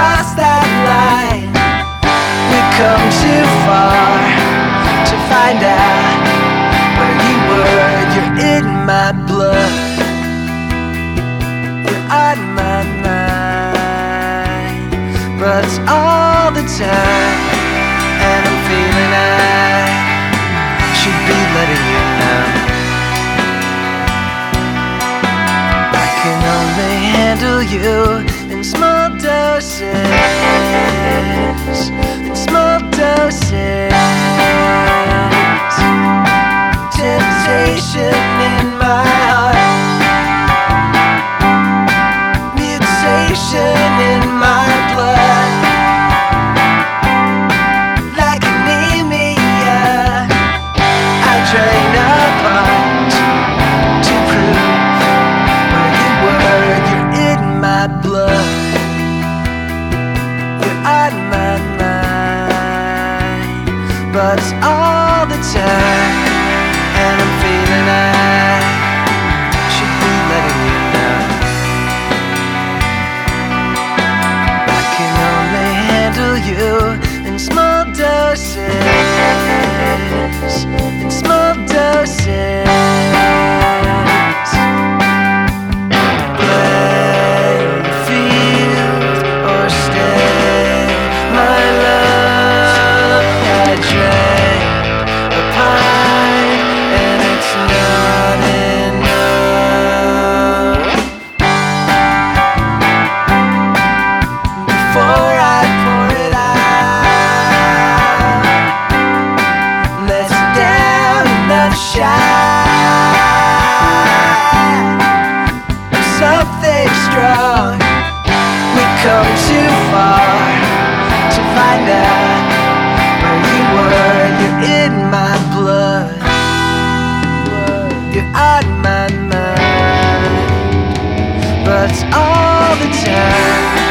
cross that line. We come too far to find out where you were. You're in my blood, you're on my mind, but it's all the time, and I'm feeling I should be letting you know. I can only handle you in small doses, in small doses. Temptation in my heart, mutation in my blood, like anemia. I train apart to prove where you were. You're in my blood, you're on my mind, but it's all the time, and I'm feeling I should be letting you know. I can only handle you in small doses, in small doses. Plainfield or stay, my love. I drank a pint and it's not enough. Before I pour it out, let's down another shot of something strong. We come too far to find out where you were. You're in my blood, you're on my mind, but it's all the time.